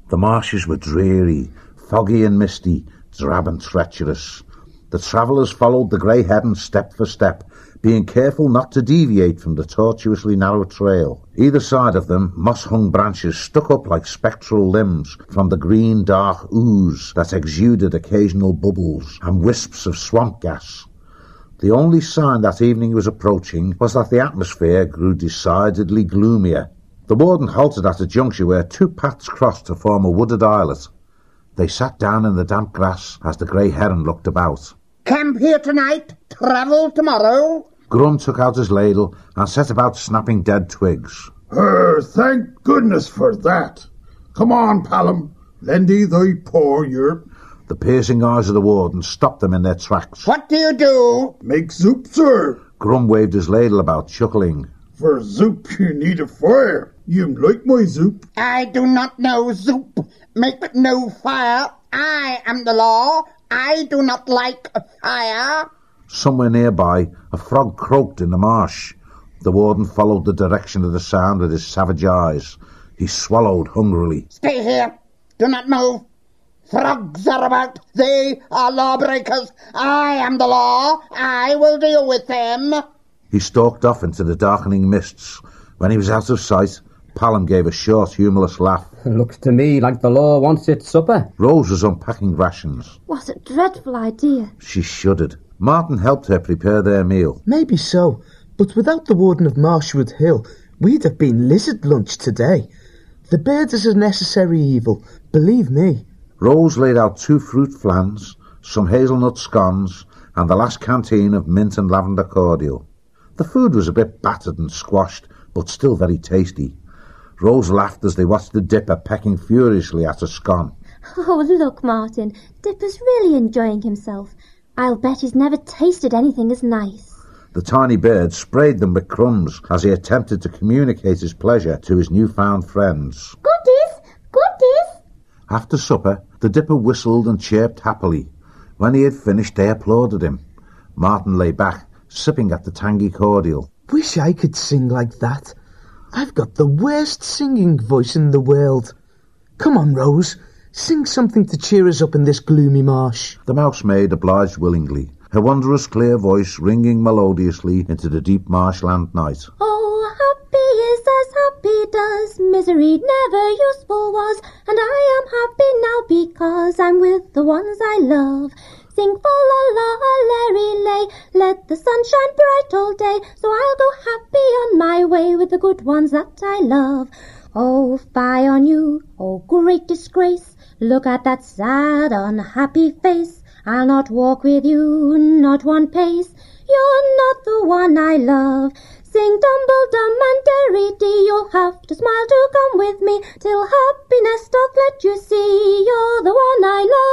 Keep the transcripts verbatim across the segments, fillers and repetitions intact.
The marshes were dreary, foggy and misty, drab and treacherous. The travellers followed the grey heron step for step, being careful not to deviate from the tortuously narrow trail. Either side of them, moss-hung branches stuck up like spectral limbs from the green, dark ooze that exuded occasional bubbles and wisps of swamp gas. The only sign that evening was approaching was that the atmosphere grew decidedly gloomier. The warden halted at a juncture where two paths crossed to form a wooded islet. They sat down in the damp grass as the grey heron looked about. Camp here tonight, travel tomorrow. Grum took out his ladle and set about snapping dead twigs. Er, thank goodness for that. Come on, Palom, lend thee thy paw, Europe. The piercing eyes of the warden stopped them in their tracks. What do you do? Make soup, sir. Grum waved his ladle about, chuckling. For soup you need a fire. You like my soup? I do not know soup. Make no fire. I am the law. I do not like fire. Somewhere nearby, a frog croaked in the marsh. The warden followed the direction of the sound with his savage eyes. He swallowed hungrily. Stay here. Do not move. Frogs are about. They are lawbreakers. I am the law. I will deal with them. He stalked off into the darkening mists. When he was out of sight, Palom gave a short, humorless laugh. Looks to me like the law wants its supper. Rose was unpacking rations. What a dreadful idea. She shuddered. Martin helped her prepare their meal. Maybe so, but without the warden of Marshwood Hill, we'd have been lizard lunch today. The bird is a necessary evil, believe me. Rose laid out two fruit flans, some hazelnut scones, and the last canteen of mint and lavender cordial. The food was a bit battered and squashed, but still very tasty. Rose laughed as they watched the Dipper pecking furiously at a scone. Oh, look, Martin. Dipper's really enjoying himself. I'll bet he's never tasted anything as nice. The tiny bird sprayed them with crumbs as he attempted to communicate his pleasure to his newfound friends. Goodies! Goodies! After supper, the Dipper whistled and chirped happily. When he had finished, they applauded him. Martin lay back, sipping at the tangy cordial. Wish I could sing like that. I've got the worst singing voice in the world. Come on, Rose. Sing something to cheer us up in this gloomy marsh. The mousemaid obliged willingly, her wondrous clear voice ringing melodiously into the deep marshland night. Oh, happy is as happy does, misery never useful was, and I am happy now because I'm with the ones I love. Sing fa la la Larry lay, let the sun shine bright all day, so I'll go happy on my way with the good ones that I love. Oh, fie on you, oh great disgrace, look at that sad, unhappy face. I'll not walk with you, not one pace. You're not the one I love. Sing Dumble-Dum and Derry-Dee, you'll have to smile to come with me, till happiness doth let you see you're the one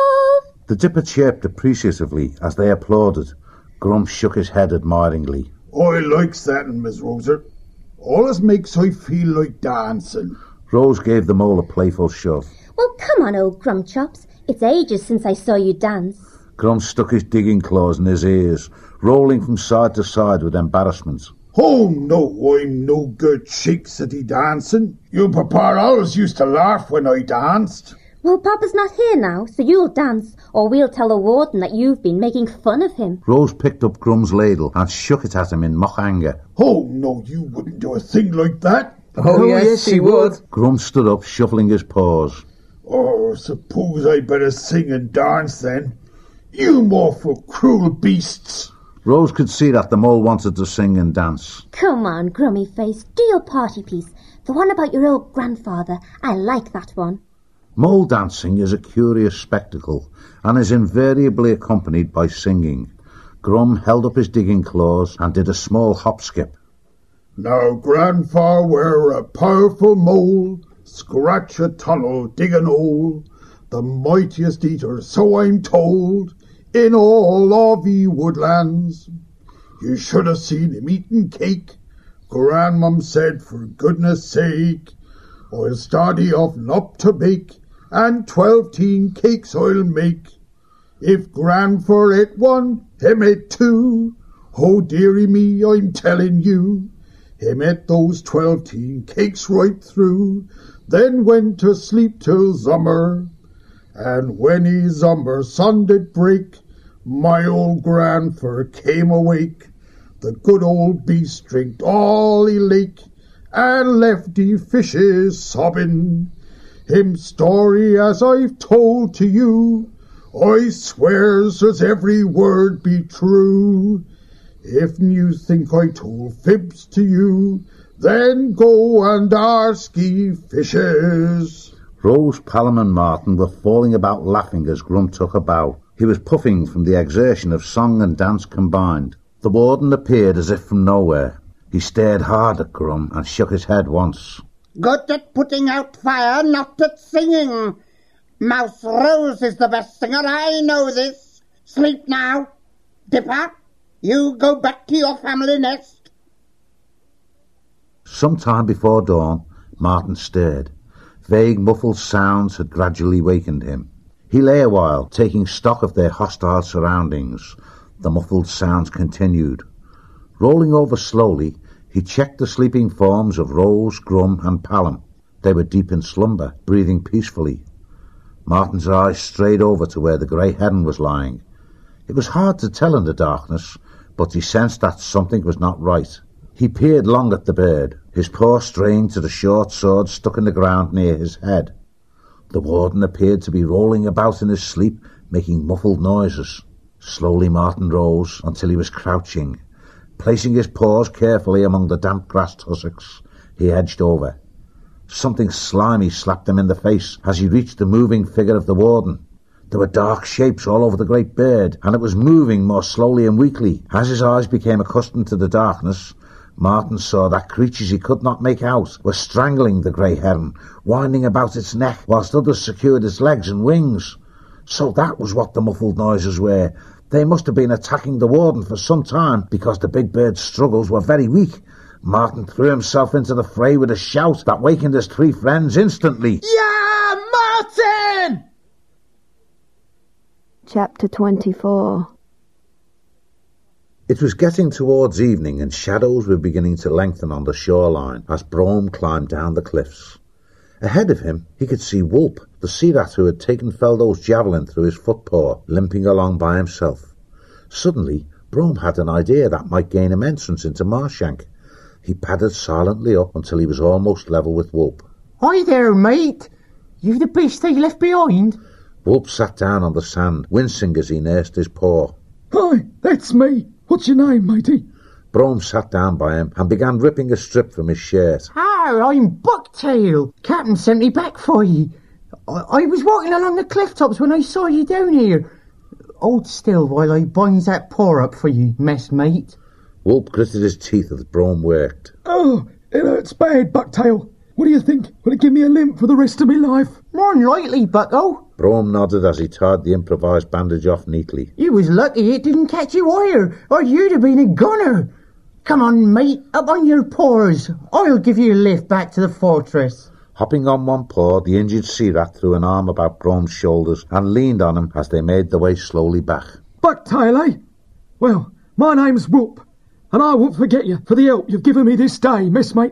I love. The Dipper chirped appreciatively as they applauded. Grum shook his head admiringly. I likes that, Miss Roser. Always makes I feel like dancing. Rose gave the mole a playful shove. Well, come on, old Grumchops. It's ages since I saw you dance. Grum stuck his digging claws in his ears, rolling from side to side with embarrassment. Oh, no, I'm no good shakes at the dancing. You papa always used to laugh when I danced. Well, Papa's not here now, so you'll dance, or we'll tell the warden that you've been making fun of him. Rose picked up Grum's ladle and shook it at him in mock anger. Oh, no, you wouldn't do a thing like that. Oh, oh yes, yes, he would. would. Grum stood up, shuffling his paws. Oh, suppose I better sing and dance then. You awful cruel beasts. Rose could see that the mole wanted to sing and dance. Come on, Grummy Face, do your party piece. The one about your old grandfather. I like that one. Mole dancing is a curious spectacle and is invariably accompanied by singing. Grum held up his digging claws and did a small hop skip. Now, grandfa were a powerful mole, scratch a tunnel, dig an hole, the mightiest eater, so I'm told, in all of the woodlands. You should have seen him eating cake. Grandmum said, for goodness sake, I'll start the oven up to bake, and twelve-teen cakes I'll make. If grandfa ate one, him ate two. Oh, dearie me, I'm telling you, him ate those twelve-teen cakes right through. then went to sleep till zummer. And when he zummer sun did break, my old grandfer came awake. The good old beast drinked all he lake, and left the fishes sobbing. Him story as I've told to you, I swears as every word be true. If you think I told fibs to you, then go and ask ye fishes. Rose, Palom and Martin were falling about laughing as Grum took a bow. He was puffing from the exertion of song and dance combined. The warden appeared as if from nowhere. He stared hard at Grum and shook his head once. Good at putting out fire, not at singing. Mouse Rose is the best singer, I know this. Sleep now. Dipper, you go back to your family nest. Some time before dawn, Martin stirred. Vague muffled sounds had gradually wakened him. He lay a while, taking stock of their hostile surroundings. The muffled sounds continued. Rolling over slowly, he checked the sleeping forms of Rose, Grum and Palom. They were deep in slumber, breathing peacefully. Martin's eyes strayed over to where the grey heron was lying. It was hard to tell in the darkness, but he sensed that something was not right. He peered long at the bird, his paw straying to the short sword stuck in the ground near his head. The warden appeared to be rolling about in his sleep, making muffled noises. Slowly Martin rose until he was crouching. Placing his paws carefully among the damp grass tussocks, he edged over. Something slimy slapped him in the face as he reached the moving figure of the warden. There were dark shapes all over the great bird, and it was moving more slowly and weakly. As his eyes became accustomed to the darkness, Martin saw that creatures he could not make out were strangling the grey heron, winding about its neck, whilst others secured its legs and wings. So that was what the muffled noises were. They must have been attacking the warden for some time, because the big bird's struggles were very weak. Martin threw himself into the fray with a shout that wakened his three friends instantly. Yeah, Martin! Chapter twenty-four. It was getting towards evening and shadows were beginning to lengthen on the shoreline as Brome climbed down the cliffs. Ahead of him he could see Wulp, the sea rat who had taken Feldo's javelin through his footpaw, limping along by himself. Suddenly Brome had an idea that might gain him entrance into Marshank. He padded silently up until he was almost level with Wulp. Hi there, mate. You the beast they left behind? Wulp sat down on the sand, wincing as he nursed his paw. Hi, that's me. What's your name, matey? Brome sat down by him and began ripping a strip from his shirt. Oh, I'm Bucktail. Captain sent me back for you. I, I was walking along the cliff tops when I saw you down here. Hold still while I binds that paw up for you, messmate. Wulp gritted his teeth as Brome worked. Oh, it hurts bad, Bucktail. What do you think? Will it give me a limp for the rest of my life? More'n likely, Bucko. Brome nodded as he tied the improvised bandage off neatly. You was lucky it didn't catch you wire, or you'd have been a gunner. Come on, mate, up on your paws. I'll give you a lift back to the fortress. Hopping on one paw, the injured sea rat threw an arm about Brome's shoulders and leaned on him as they made their way slowly back. Bucktail, eh? Well, my name's Wulp, and I won't forget you for the help you've given me this day, messmate.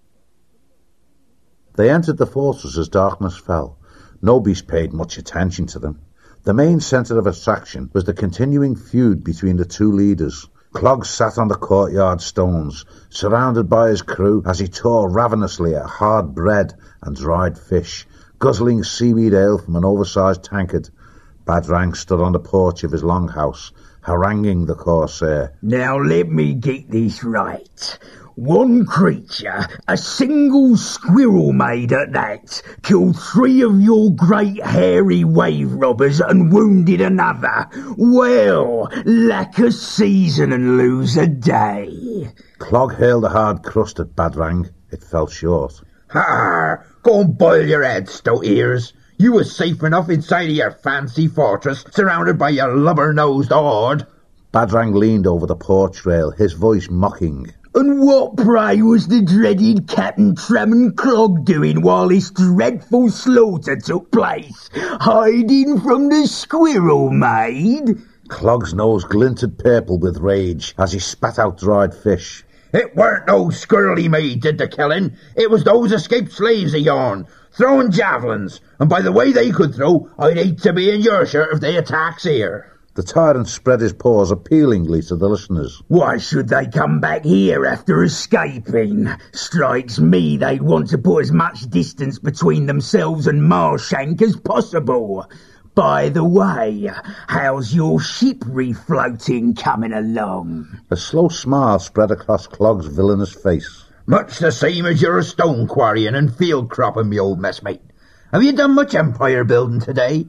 They entered the fortress as darkness fell. No beast paid much attention to them. The main centre of attraction was the continuing feud between the two leaders. Clog sat on the courtyard stones, surrounded by his crew as he tore ravenously at hard bread and dried fish, guzzling seaweed ale from an oversized tankard. Badrang stood on the porch of his longhouse, haranguing the corsair. Now let me get this right. One creature, a single squirrel maid at that, killed three of your great hairy wave robbers and wounded another. Well, lack a season and lose a day. Clog hurled a hard crust at Badrang. It fell short. Ha! Go and boil your head, stout ears. You was safe enough inside of your fancy fortress, surrounded by your lubber-nosed horde. Badrang leaned over the porch rail, his voice mocking. And what, pray, was the dreaded Captain Tramon Clog doing while this dreadful slaughter took place? Hiding from the squirrel maid? Clog's nose glinted purple with rage as he spat out dried fish. It weren't no squirrely maid did the killing. It was those escaped slaves of yourn, throwing javelins. And by the way they could throw, I'd hate to be in your shirt if they attacks here. The tyrant spread his paws appealingly to the listeners. Why should they come back here after escaping? Strikes me they'd want to put as much distance between themselves and Marshank as possible. By the way, how's your ship refloating coming along? A slow smile spread across Clog's villainous face. Much the same as you're a stone quarrying and field cropping, me old messmate. Have you done much empire building today?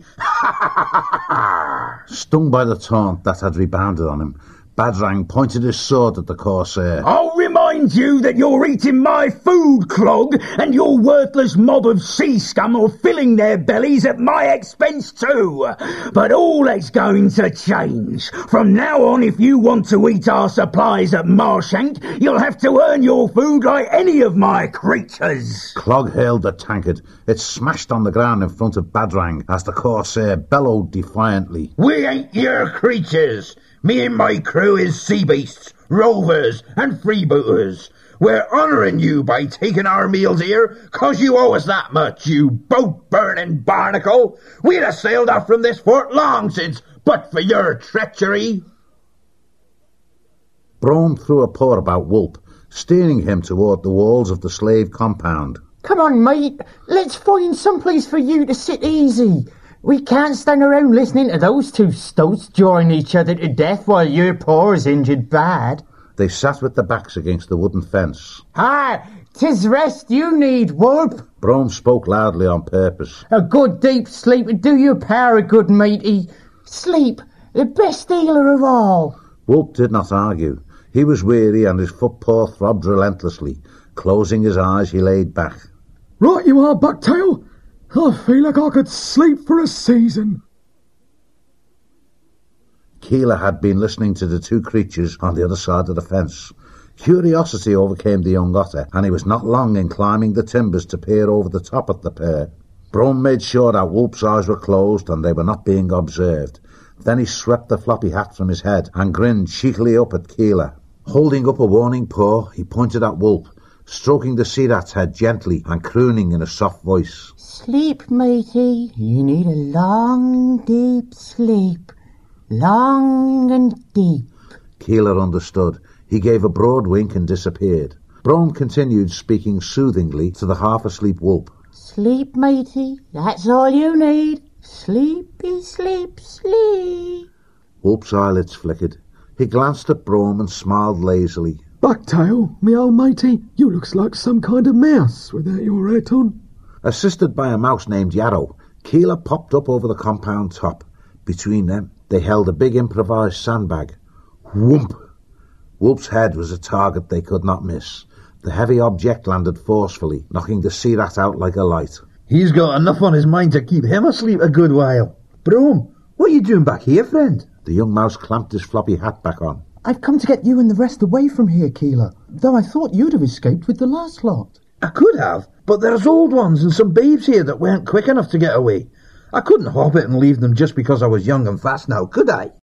Stung by the taunt that had rebounded on him, Badrang pointed his sword at the Corsair. I'll remind you that you're eating my food, Clog, and your worthless mob of sea scum are filling their bellies at my expense too. But all that's going to change. From now on, if you want to eat our supplies at Marshank, you'll have to earn your food like any of my creatures. Clog hailed the tankard. It smashed on the ground in front of Badrang as the Corsair bellowed defiantly. We ain't your creatures. Me and my crew is sea beasts, rovers, and freebooters. We're honouring you by taking our meals here, 'cause you owe us that much, you boat-burning barnacle. We'd have sailed off from this fort long since, but for your treachery. Brom threw a paw about Wulp, steering him toward the walls of the slave compound. Come on, mate. Let's find some place for you to sit easy. We can't stand around listening to those two stoats jawing each other to death while your paw's injured bad. They sat with their backs against the wooden fence. Ah, 'tis rest you need, Wulp. Brom spoke loudly on purpose. A good deep sleep would do your power good, matey. Sleep, the best healer of all. Wulp did not argue. He was weary and his foot-paw throbbed relentlessly. Closing his eyes, he laid back. Right you are, Bucktail. I feel like I could sleep for a season. Keeler had been listening to the two creatures on the other side of the fence. Curiosity overcame the young otter, and he was not long in climbing the timbers to peer over the top at the pair. Brom made sure that Wulp's eyes were closed and they were not being observed. Then he swept the floppy hat from his head and grinned cheekily up at Keeler. Holding up a warning paw, he pointed at Wulp, stroking the sea rat's head gently and crooning in a soft voice. Sleep, matey. You need a long, deep sleep. Long and deep. Keeler understood. He gave a broad wink and disappeared. Brom continued speaking soothingly to the half-asleep Wulp. Sleep, matey. That's all you need. Sleepy, sleep, sleep. Wulp's eyelids flickered. He glanced at Brom and smiled lazily. Bucktail, me old matey, you looks like some kind of mouse without your hat on. Assisted by a mouse named Yarrow, Keeler popped up over the compound top. Between them, they held a big improvised sandbag. Whoomp! Wulp's head was a target they could not miss. The heavy object landed forcefully, knocking the sea rat out like a light. He's got enough on his mind to keep him asleep a good while. Brom, what are you doing back here, friend? The young mouse clamped his floppy hat back on. I've come to get you and the rest away from here, Keeler, though I thought you'd have escaped with the last lot. I could have, but there's old ones and some babes here that weren't quick enough to get away. I couldn't hop it and leave them just because I was young and fast now, could I?